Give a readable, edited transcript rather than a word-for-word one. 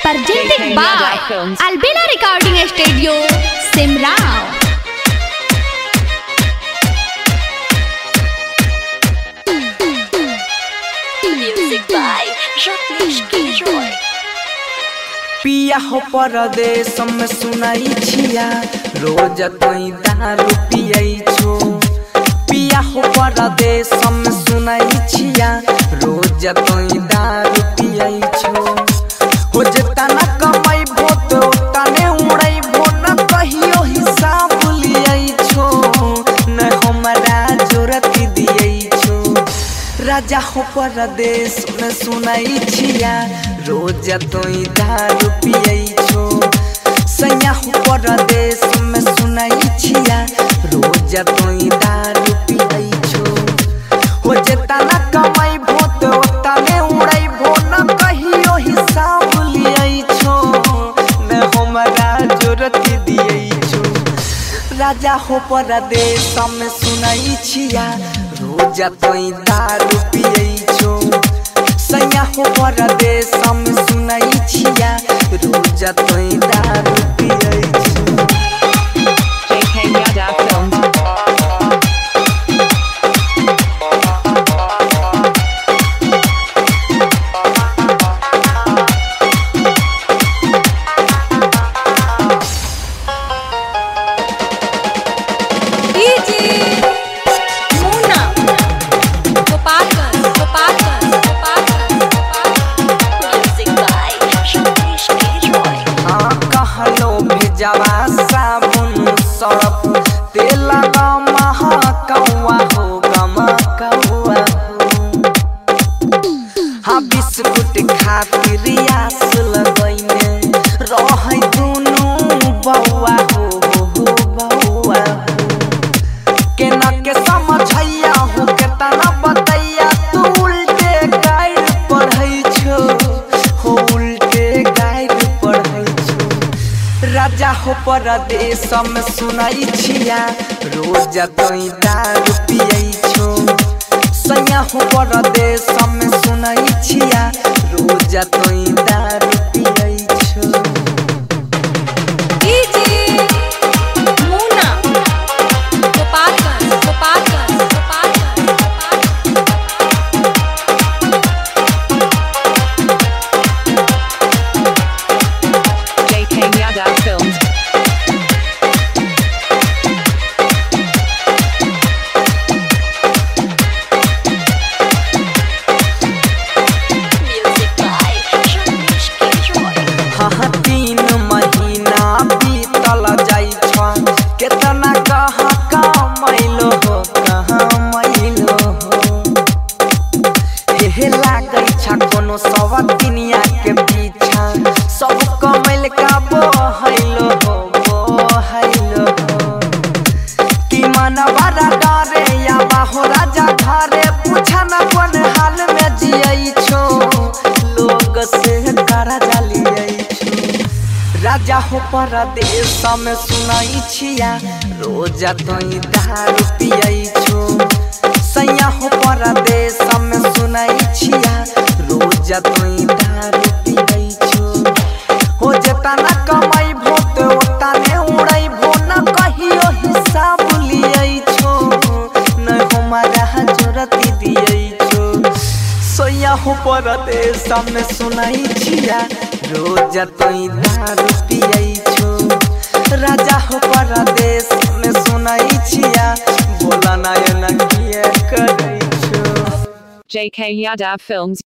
presented by Albina Recording Studio, Simrao. Music by Jacques Guilloy. पिया हो परदेश में सुनाई छिया रोज तोई दारू पियाई छो। पिया हो परदेश में सुनाई छिया रोज तोई दारू पियाई छो। हो जता न कमाई भोत तने उड़ाई भो न कहियो हिसाब लियाई छो। न हमरा जरूरत दियाई छो। राजा हो परदेश में सुनाई छिया रोज तोई दारू पियाई छो। सैया हो परदेश में सुनाई छिया रोज तोई दारू पियाई छो। हो जता न कमाई भोत तने उड़ाई भो न कहियो हिसाब लियाई छो। न हमरा जरूरत दियाई छो। राजा हो परदेश में सुनाई छिया रोज तोई दारू पियाई छो। सैया हो परदेश में सुनाई छिया रोज तोई दारू पियाई छो। JK Yadav Films. जवा साबुन सरफ तेल गमा कौआ हो गमा कौआ हो। हाँ बिस्कुट खातिर आस लगैने रह दुनू बउआ हो बउआ के न के समझैया हो के तना बतैया तू उल्टे गाइड पढ़ै छो। हो उल्टे गाइड पढ़ै छो। राजा हो परदेश में सुनाई छिया रोज तोई दारू पियाई छो। सैया हो परदेश में सुनाई छिया रोज तोई दारू पियाई छो। JK Yadav Films. Music by Jacques Guilloy. हाँ 3 महीना बीतल जाई छ केतना कहाँ कमैलो हो कहाँ मैलो हो। हे लागै छ कोनो सब दुनिया के पीछा सब कमैल का बहैलो हो कि मनवा डरे या बाहो राजा घरे पूछा न कोन हाल में जियै छो। लोग से करा जालियै छो। राजा हो परदेश में सुनाई छिया रोज तोई दारू पियाई छो। सैया हो परदेश में सुनाई छिया रोज तोई दारू पियाई छो। हो जता न कमाई भोत तने उड़ाई भो न कहियो हिसाब लियाई छो। न हमरा जरूरत दियाई छो। सैया हो परदेश में सुनाई छिया रोज तोई दारू पियाई छो। राजा हो परदेश में सुनाई छिया बोला ना किए करै छो। JK Yadav Films.